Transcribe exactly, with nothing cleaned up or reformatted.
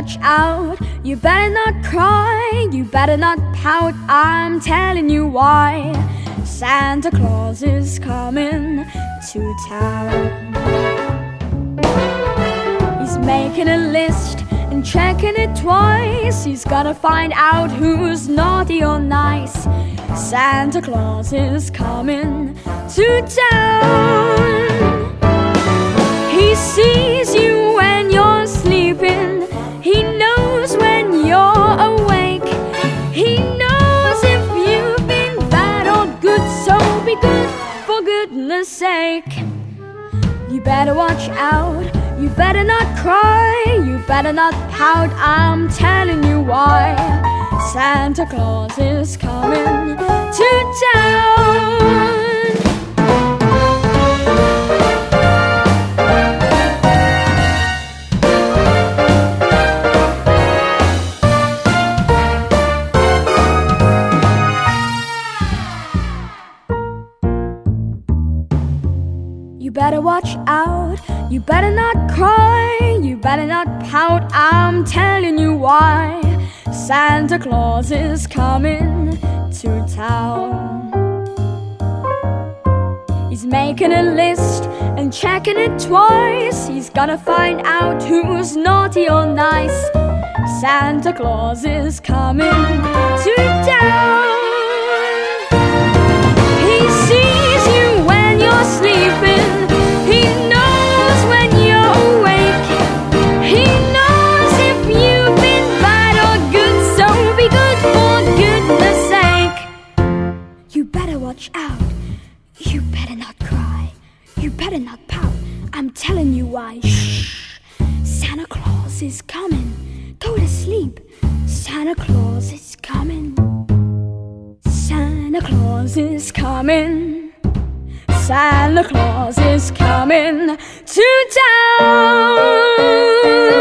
watch out, you better not cry, you better not pout, I'm telling you why. Santa Claus is coming to town. He's making a list and checking it twice. He's gonna find out who's naughty or nice. Santa Claus is coming to town. He sees you when you're sleeping, he knows when you're awake, he knows if you've been bad or good, so be good for goodness sake. You better watch out, you better not cry, you better not pout, I'm telling you why. Santa Claus is coming to town. You better watch out, you better not cry, you better not pout, I'm telling you why. Santa Claus is coming to town. He's making a list and checking it twice. He's gonna find out who's naughty or nice. Santa Claus is coming to town. He sees you when you're sleeping, he knows when you're awake, he knows if you've been bad or good, so be good for goodness sake. You better watch out, you better not cry, you better not pout, I'm telling you why. Shh, Santa Claus is coming, go to sleep, Santa Claus is coming. Santa Claus is coming, Santa Claus is coming to town.